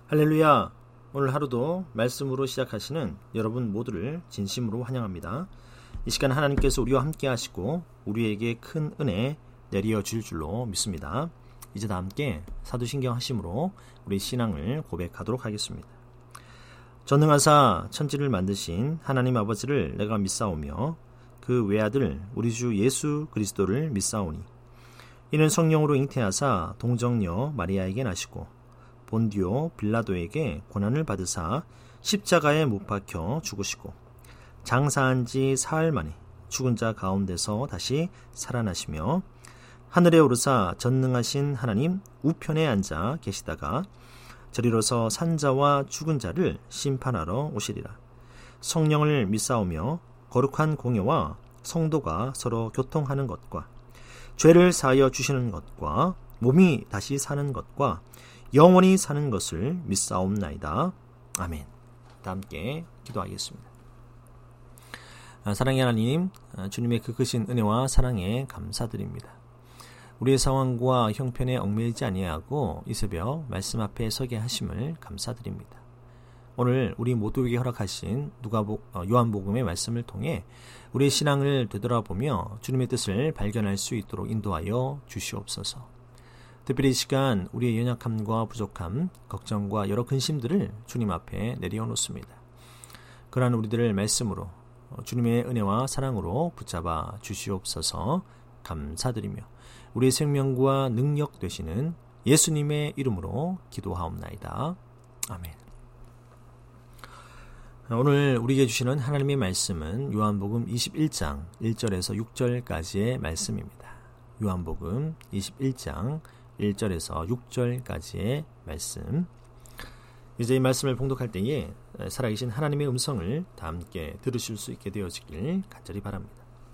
할렐루야! 오늘 하루도 말씀으로 시작하시는 여러분 모두를 진심으로 환영합니다. 이 시간 하나님께서 우리와 함께 하시고 우리에게 큰 은혜 내려 줄 줄로 믿습니다. 이제 다 함께 사도신경 하심으로 우리 신앙을 고백하도록 하겠습니다. 전능하사 천지를 만드신 하나님 아버지를 내가 믿사오며 그 외아들 우리 주 예수 그리스도를 믿사오니 이는 성령으로 잉태하사 동정녀 마리아에게 나시고 본디오 빌라도에게 고난을 받으사 십자가에 못 박혀 죽으시고 장사한 지 사흘 만에 죽은 자 가운데서 다시 살아나시며 하늘에 오르사 전능하신 하나님 우편에 앉아 계시다가 저리로서 산자와 죽은 자를 심판하러 오시리라. 성령을 믿사오며 거룩한 공예와 성도가 서로 교통하는 것과 죄를 사하여 주시는 것과 몸이 다시 사는 것과 영원히 사는 것을 믿사옵나이다. 아멘. 다 함께 기도하겠습니다. 사랑의 하나님, 주님의 그 크신 은혜와 사랑에 감사드립니다. 우리의 상황과 형편에 얽매이지 아니하고 이 새벽 말씀 앞에 서게 하심을 감사드립니다. 오늘 우리 모두에게 허락하신 요한복음의 말씀을 통해 우리의 신앙을 되돌아보며 주님의 뜻을 발견할 수 있도록 인도하여 주시옵소서. 특별히 이 시간 우리의 연약함과 부족함, 걱정과 여러 근심들을 주님 앞에 내려놓습니다. 그러한 우리들을 말씀으로 주님의 은혜와 사랑으로 붙잡아 주시옵소서. 감사드리며 우리의 생명과 능력 되시는 예수님의 이름으로 기도하옵나이다. 아멘. 오늘 우리에게 주시는 하나님의 말씀은 요한복음 21장 1절에서 6절까지의 말씀입니다. 요한복음 21장 1절에서 6절까지의 말씀. 이제 이 말씀을 봉독할 때에 살아계신 하나님의 음성을 다 함께 들으실 수 있게 되어지길 간절히 바랍니다.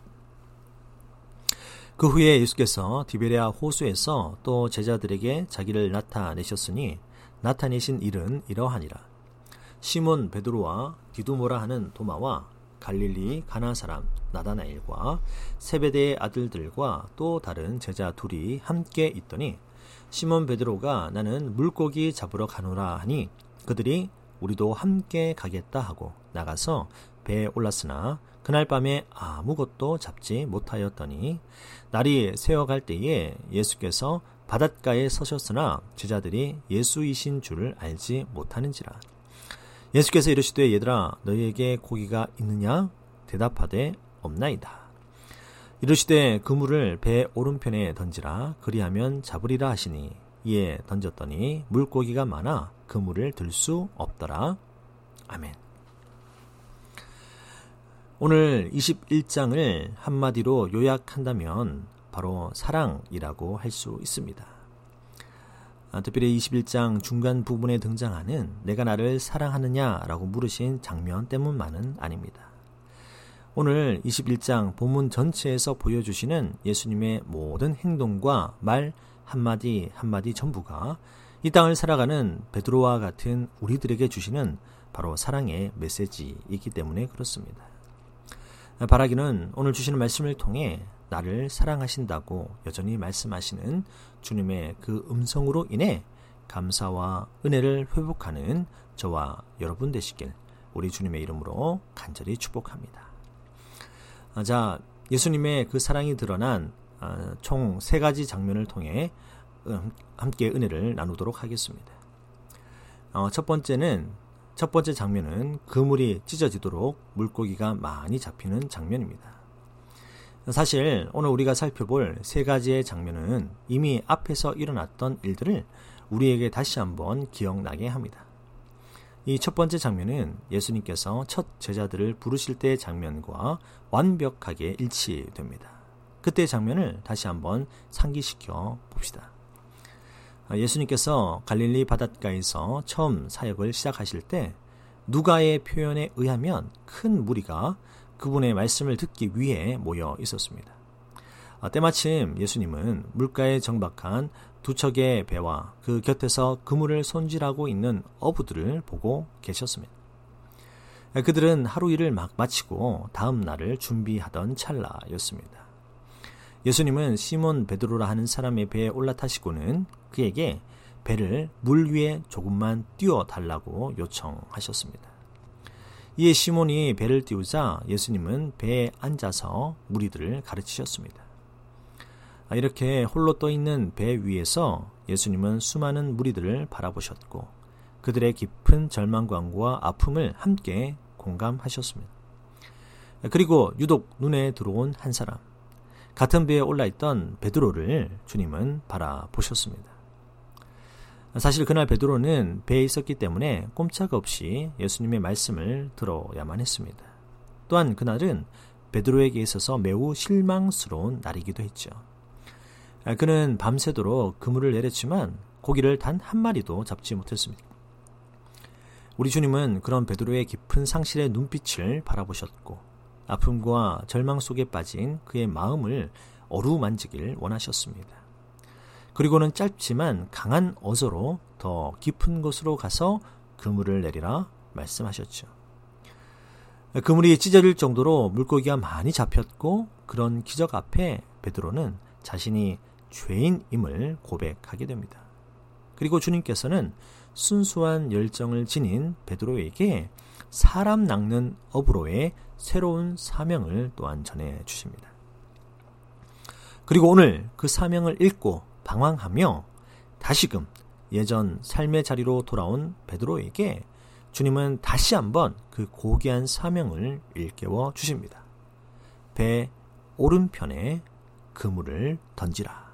그 후에 예수께서 디베랴 호수에서 또 제자들에게 자기를 나타내셨으니 나타내신 일은 이러하니라. 시몬 베드로와 디두모라 하는 도마와 갈릴리 가나 사람 나다나엘과 세베대의 아들들과 또 다른 제자 둘이 함께 있더니 시몬 베드로가 나는 물고기 잡으러 가노라 하니 그들이 우리도 함께 가겠다 하고 나가서 배에 올랐으나 그날 밤에 아무것도 잡지 못하였더니 날이 새어갈 때에 예수께서 바닷가에 서셨으나 제자들이 예수이신 줄을 알지 못하는지라. 예수께서 이르시되 얘들아 너희에게 고기가 있느냐? 대답하되 없나이다. 이르시되 그물을 배 오른편에 던지라 그리하면 잡으리라 하시니 이에 던졌더니 물고기가 많아 그물을 들 수 없더라. 아멘. 오늘 21장을 한마디로 요약한다면 바로 사랑이라고 할 수 있습니다. 특별히 21장 중간 부분에 등장하는 내가 나를 사랑하느냐라고 물으신 장면 때문만은 아닙니다. 오늘 21장 본문 전체에서 보여주시는 예수님의 모든 행동과 말 한마디 한마디 전부가 이 땅을 살아가는 베드로와 같은 우리들에게 주시는 바로 사랑의 메시지이기 때문에 그렇습니다. 바라기는 오늘 주시는 말씀을 통해 나를 사랑하신다고 여전히 말씀하시는 주님의 그 음성으로 인해 감사와 은혜를 회복하는 저와 여러분 되시길 우리 주님의 이름으로 간절히 축복합니다. 자, 예수님의 그 사랑이 드러난 총 3가지 장면을 통해 함께 은혜를 나누도록 하겠습니다. 첫 번째 장면은 그물이 찢어지도록 물고기가 많이 잡히는 장면입니다. 사실 오늘 우리가 살펴볼 3가지의 장면은 이미 앞에서 일어났던 일들을 우리에게 다시 한번 기억나게 합니다. 이 첫 번째 장면은 예수님께서 첫 제자들을 부르실 때의 장면과 완벽하게 일치됩니다. 그때의 장면을 다시 한번 상기시켜 봅시다. 예수님께서 갈릴리 바닷가에서 처음 사역을 시작하실 때 누가의 표현에 의하면 큰 무리가 그분의 말씀을 듣기 위해 모여 있었습니다. 때마침 예수님은 물가에 정박한 2척의 배와 그 곁에서 그물을 손질하고 있는 어부들을 보고 계셨습니다. 그들은 하루 일을 막 마치고 다음 날을 준비하던 찰나였습니다. 예수님은 시몬 베드로라 하는 사람의 배에 올라타시고는 그에게 배를 물 위에 조금만 띄워달라고 요청하셨습니다. 이에 시몬이 배를 띄우자 예수님은 배에 앉아서 무리들을 가르치셨습니다. 이렇게 홀로 떠있는 배 위에서 예수님은 수많은 무리들을 바라보셨고 그들의 깊은 절망감과 아픔을 함께 공감하셨습니다. 그리고 유독 눈에 들어온 한 사람, 같은 배에 올라있던 베드로를 주님은 바라보셨습니다. 사실 그날 베드로는 배에 있었기 때문에 꼼짝없이 예수님의 말씀을 들어야만 했습니다. 또한 그날은 베드로에게 있어서 매우 실망스러운 날이기도 했죠. 그는 밤새도록 그물을 내렸지만 고기를 단 한 마리도 잡지 못했습니다. 우리 주님은 그런 베드로의 깊은 상실의 눈빛을 바라보셨고 아픔과 절망 속에 빠진 그의 마음을 어루만지길 원하셨습니다. 그리고는 짧지만 강한 어조로 더 깊은 곳으로 가서 그물을 내리라 말씀하셨죠. 그물이 찢어질 정도로 물고기가 많이 잡혔고 그런 기적 앞에 베드로는 자신이 죄인임을 고백하게 됩니다. 그리고 주님께서는 순수한 열정을 지닌 베드로에게 사람 낚는 어부로의 새로운 사명을 또한 전해주십니다. 그리고 오늘 그 사명을 읽고 방황하며 다시금 예전 삶의 자리로 돌아온 베드로에게 주님은 다시 한번 그 고귀한 사명을 일깨워 주십니다. 배 오른편에 그물을 던지라.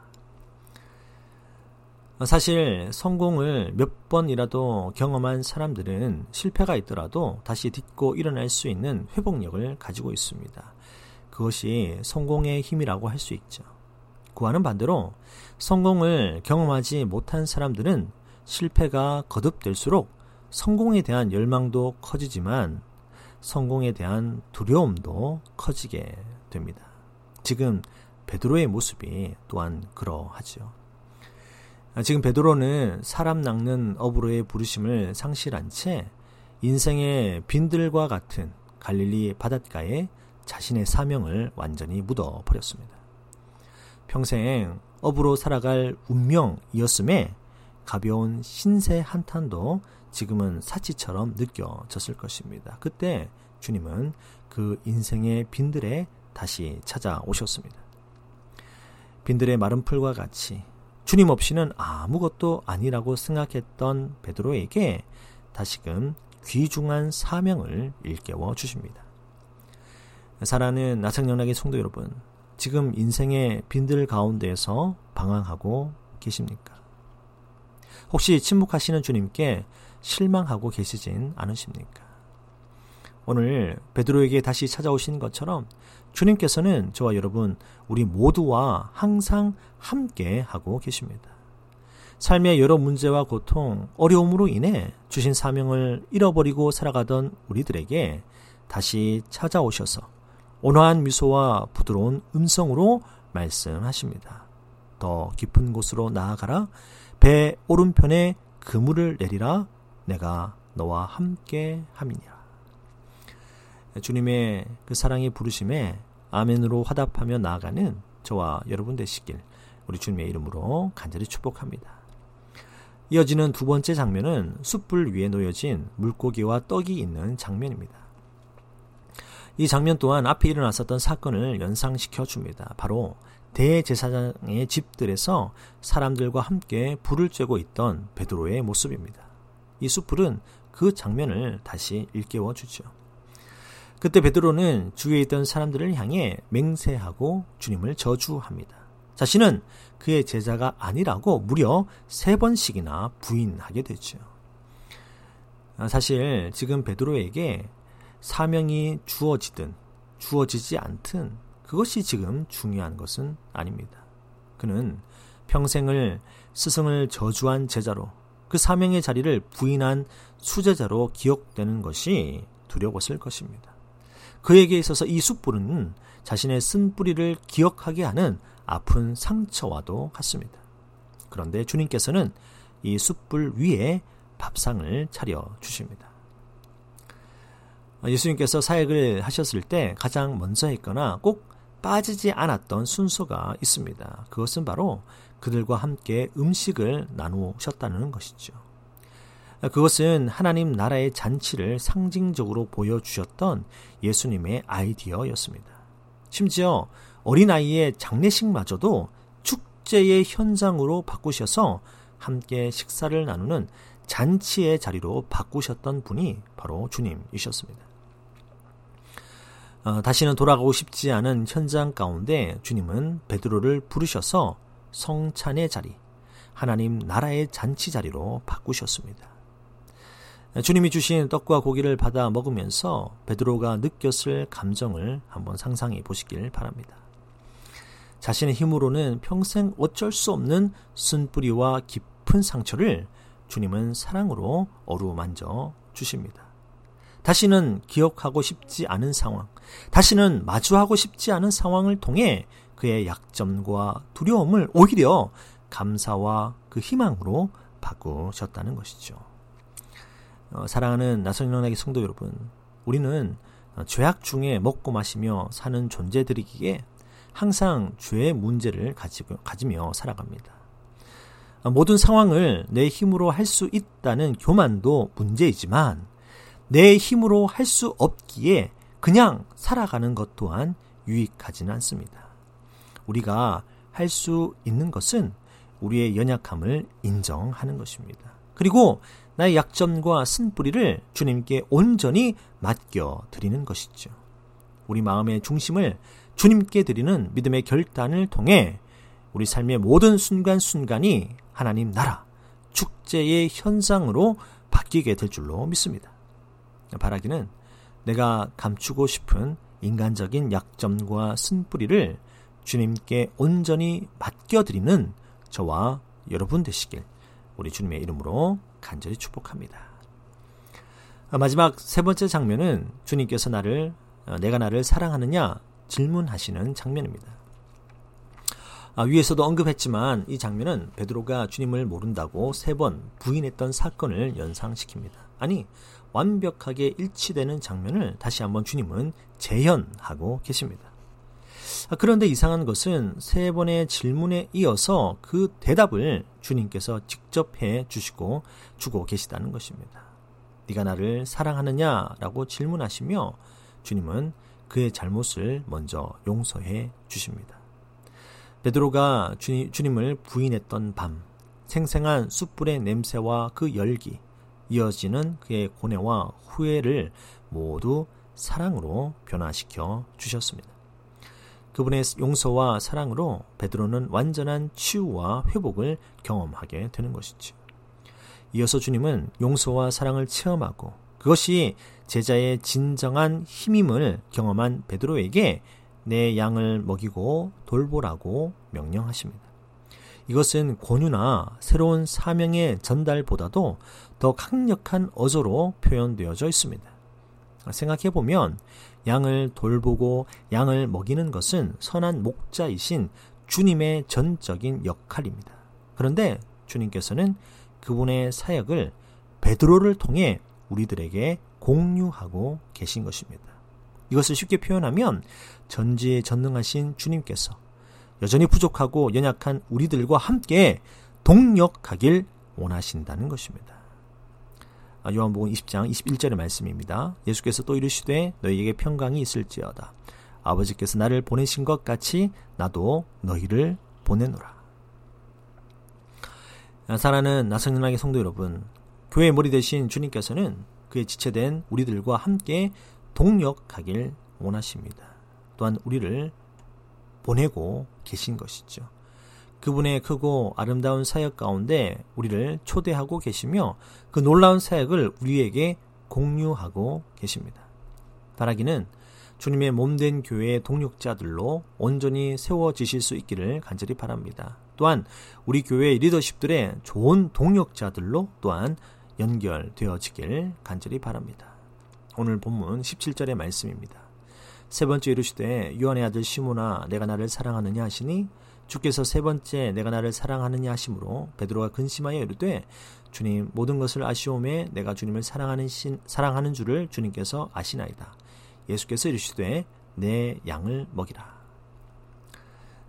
사실 성공을 몇 번이라도 경험한 사람들은 실패가 있더라도 다시 딛고 일어날 수 있는 회복력을 가지고 있습니다. 그것이 성공의 힘이라고 할 수 있죠. 그와는 반대로 성공을 경험하지 못한 사람들은 실패가 거듭될수록 성공에 대한 열망도 커지지만 성공에 대한 두려움도 커지게 됩니다. 지금 베드로의 모습이 또한 그러하죠. 지금 베드로는 사람 낚는 어부로의 부르심을 상실한 채 인생의 빈들과 같은 갈릴리 바닷가에 자신의 사명을 완전히 묻어버렸습니다. 평생 어부로 살아갈 운명이었음에 가벼운 신세 한탄도 지금은 사치처럼 느껴졌을 것입니다. 그때 주님은 그 인생의 빈들에 다시 찾아오셨습니다. 빈들의 마른 풀과 같이 주님 없이는 아무것도 아니라고 생각했던 베드로에게 다시금 귀중한 사명을 일깨워 주십니다. 사랑하는 나창영락의 성도 여러분, 지금 인생의 빈들 가운데에서 방황하고 계십니까? 혹시 침묵하시는 주님께 실망하고 계시진 않으십니까? 오늘 베드로에게 다시 찾아오신 것처럼 주님께서는 저와 여러분, 우리 모두와 항상 함께 하고 계십니다. 삶의 여러 문제와 고통, 어려움으로 인해 주신 사명을 잃어버리고 살아가던 우리들에게 다시 찾아오셔서 온화한 미소와 부드러운 음성으로 말씀하십니다. 더 깊은 곳으로 나아가라. 배 오른편에 그물을 내리라. 내가 너와 함께 함이니라. 주님의 그 사랑의 부르심에 아멘으로 화답하며 나아가는 저와 여러분 되시길 우리 주님의 이름으로 간절히 축복합니다. 이어지는 두 번째 장면은 숯불 위에 놓여진 물고기와 떡이 있는 장면입니다. 이 장면 또한 앞에 일어났었던 사건을 연상시켜 줍니다. 바로 대제사장의 집들에서 사람들과 함께 불을 쬐고 있던 베드로의 모습입니다. 이 숯불은 그 장면을 다시 일깨워 주죠. 그때 베드로는 주위에 있던 사람들을 향해 맹세하고 주님을 저주합니다. 자신은 그의 제자가 아니라고 무려 3번씩이나 부인하게 되죠. 사실 지금 베드로에게 사명이 주어지든 주어지지 않든 그것이 지금 중요한 것은 아닙니다. 그는 평생을 스승을 저주한 제자로 그 사명의 자리를 부인한 수제자로 기억되는 것이 두려웠을 것입니다. 그에게 있어서 이 숯불은 자신의 쓴 뿌리를 기억하게 하는 아픈 상처와도 같습니다. 그런데 주님께서는 이 숯불 위에 밥상을 차려 주십니다. 예수님께서 사역을 하셨을 때 가장 먼저 했거나 꼭 빠지지 않았던 순서가 있습니다. 그것은 바로 그들과 함께 음식을 나누셨다는 것이죠. 그것은 하나님 나라의 잔치를 상징적으로 보여주셨던 예수님의 아이디어였습니다. 심지어 어린아이의 장례식마저도 축제의 현장으로 바꾸셔서 함께 식사를 나누는 잔치의 자리로 바꾸셨던 분이 바로 주님이셨습니다. 다시는 돌아가고 싶지 않은 현장 가운데 주님은 베드로를 부르셔서 성찬의 자리, 하나님 나라의 잔치 자리로 바꾸셨습니다. 주님이 주신 떡과 고기를 받아 먹으면서 베드로가 느꼈을 감정을 한번 상상해 보시길 바랍니다. 자신의 힘으로는 평생 어쩔 수 없는 쓴뿌리와 깊은 상처를 주님은 사랑으로 어루만져 주십니다. 다시는 기억하고 싶지 않은 상황, 다시는 마주하고 싶지 않은 상황을 통해 그의 약점과 두려움을 오히려 감사와 그 희망으로 바꾸셨다는 것이죠. 사랑하는 나성인원학의 성도 여러분, 우리는 죄악 중에 먹고 마시며 사는 존재들이기에 항상 죄의 문제를 가지며 살아갑니다. 모든 상황을 내 힘으로 할 수 있다는 교만도 문제이지만 내 힘으로 할 수 없기에 그냥 살아가는 것 또한 유익하지는 않습니다. 우리가 할 수 있는 것은 우리의 연약함을 인정하는 것입니다. 그리고 나의 약점과 쓴뿌리를 주님께 온전히 맡겨드리는 것이죠. 우리 마음의 중심을 주님께 드리는 믿음의 결단을 통해 우리 삶의 모든 순간순간이 하나님 나라, 축제의 현상으로 바뀌게 될 줄로 믿습니다. 바라기는 내가 감추고 싶은 인간적인 약점과 쓴뿌리를 주님께 온전히 맡겨드리는 저와 여러분 되시길 우리 주님의 이름으로 간절히 축복합니다. 마지막 세 번째 장면은 주님께서 내가 나를 사랑하느냐 질문하시는 장면입니다. 위에서도 언급했지만 이 장면은 베드로가 주님을 모른다고 3번 부인했던 사건을 연상시킵니다. 아니, 완벽하게 일치되는 장면을 다시 한번 주님은 재현하고 계십니다. 그런데 이상한 것은 3번의 질문에 이어서 그 대답을 주님께서 직접 주고 계시다는 것입니다. 네가 나를 사랑하느냐라고 질문하시며 주님은 그의 잘못을 먼저 용서해 주십니다. 베드로가 주님을 부인했던 밤, 생생한 숯불의 냄새와 그 열기, 이어지는 그의 고뇌와 후회를 모두 사랑으로 변화시켜 주셨습니다. 그분의 용서와 사랑으로 베드로는 완전한 치유와 회복을 경험하게 되는 것이죠. 이어서 주님은 용서와 사랑을 체험하고 그것이 제자의 진정한 힘임을 경험한 베드로에게 내 양을 먹이고 돌보라고 명령하십니다. 이것은 권유나 새로운 사명의 전달보다도 더 강력한 어조로 표현되어져 있습니다. 생각해보면 양을 돌보고 양을 먹이는 것은 선한 목자이신 주님의 전적인 역할입니다. 그런데 주님께서는 그분의 사역을 베드로를 통해 우리들에게 공유하고 계신 것입니다. 이것을 쉽게 표현하면 전지전능하신 주님께서 여전히 부족하고 연약한 우리들과 함께 동력하길 원하신다는 것입니다. 요한복음 20장 21절의 말씀입니다. 예수께서 또 이르시되 너희에게 평강이 있을지어다. 아버지께서 나를 보내신 것 같이 나도 너희를 보내노라. 사랑하는 나성인학의 성도 여러분, 교회의 머리 되신 주님께서는 그의 지체된 우리들과 함께 동력하길 원하십니다. 또한 우리를 보내고 계신 것이죠. 그분의 크고 아름다운 사역 가운데 우리를 초대하고 계시며 그 놀라운 사역을 우리에게 공유하고 계십니다. 바라기는 주님의 몸된 교회의 동력자들로 온전히 세워지실 수 있기를 간절히 바랍니다. 또한 우리 교회의 리더십들의 좋은 동력자들로 또한 연결되어지길 간절히 바랍니다. 오늘 본문 17절의 말씀입니다. 세 번째 이르시되 요한의 아들 시몬아 내가 나를 사랑하느냐 하시니 주께서 세 번째 내가 나를 사랑하느냐 하심으로 베드로가 근심하여 이르되 주님 모든 것을 아시오매 내가 주님을 사랑하는 줄을 주님께서 아시나이다. 예수께서 이르시되 내 양을 먹이라.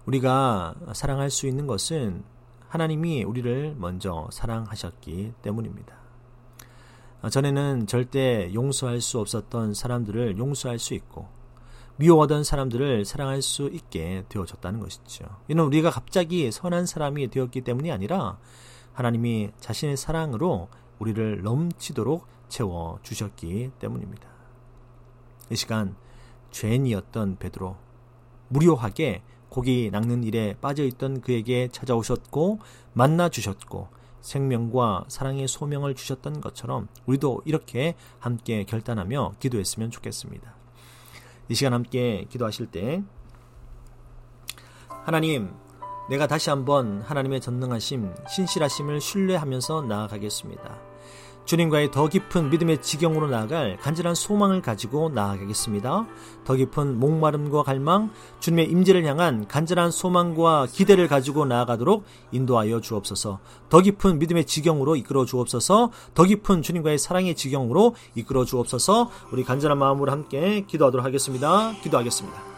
우리가 사랑할 수 있는 것은 하나님이 우리를 먼저 사랑하셨기 때문입니다. 전에는 절대 용서할 수 없었던 사람들을 용서할 수 있고 미워하던 사람들을 사랑할 수 있게 되어졌다는 것이죠. 이는 우리가 갑자기 선한 사람이 되었기 때문이 아니라 하나님이 자신의 사랑으로 우리를 넘치도록 채워주셨기 때문입니다. 이 시간 죄인이었던 베드로, 무료하게 고기 낚는 일에 빠져있던 그에게 찾아오셨고 만나주셨고 생명과 사랑의 소명을 주셨던 것처럼 우리도 이렇게 함께 결단하며 기도했으면 좋겠습니다. 이 시간 함께 기도하실 때 하나님, 내가 다시 한번 하나님의 전능하심, 신실하심을 신뢰하면서 나아가겠습니다. 주님과의 더 깊은 믿음의 지경으로 나아갈 간절한 소망을 가지고 나아가겠습니다. 더 깊은 목마름과 갈망, 주님의 임재를 향한 간절한 소망과 기대를 가지고 나아가도록 인도하여 주옵소서. 더 깊은 믿음의 지경으로 이끌어 주옵소서. 더 깊은 주님과의 사랑의 지경으로 이끌어 주옵소서. 우리 간절한 마음으로 함께 기도하도록 하겠습니다. 기도하겠습니다.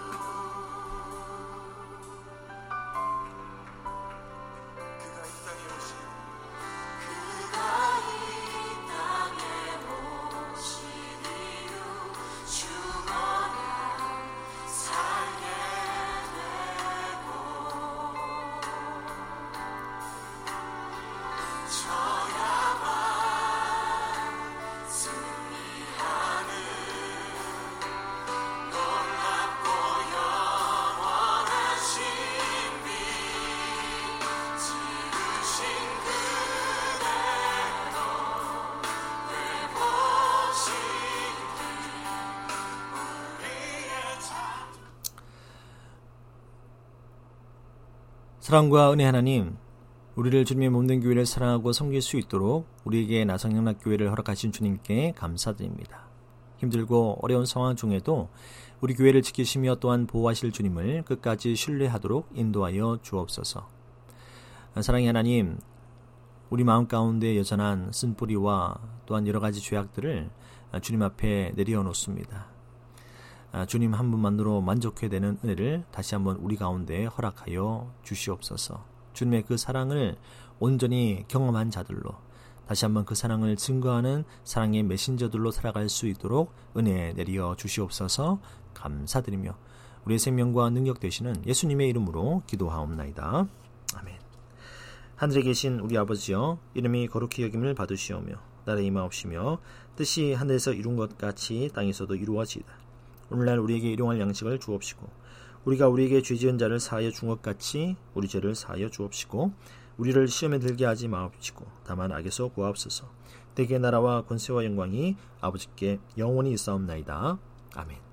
사랑과 은혜 하나님, 우리를 주님의 몸된 교회를 사랑하고 섬길 수 있도록 우리에게 나성영락교회를 허락하신 주님께 감사드립니다. 힘들고 어려운 상황 중에도 우리 교회를 지키시며 또한 보호하실 주님을 끝까지 신뢰하도록 인도하여 주옵소서. 사랑의 하나님, 우리 마음 가운데 여전한 쓴뿌리와 또한 여러 가지 죄악들을 주님 앞에 내려놓습니다. 주님 한 분만으로 만족해야 되는 은혜를 다시 한번 우리 가운데 허락하여 주시옵소서. 주님의 그 사랑을 온전히 경험한 자들로 다시 한번 그 사랑을 증거하는 사랑의 메신저들로 살아갈 수 있도록 은혜 내려 주시옵소서. 감사드리며 우리의 생명과 능력 되시는 예수님의 이름으로 기도하옵나이다. 아멘. 하늘에 계신 우리 아버지여, 이름이 거룩히 여김을 받으시오며 나라의 임하옵시며 뜻이 하늘에서 이룬 것 같이 땅에서도 이루어지이다. 오늘날 우리에게 일용할 양식을 주옵시고 우리가 우리에게 죄지은 자를 사하여 준 것 같이 우리 죄를 사하여 주옵시고 우리를 시험에 들게 하지 마옵시고 다만 악에서 구하옵소서. 대개 나라와 권세와 영광이 아버지께 영원히 있사옵나이다. 아멘.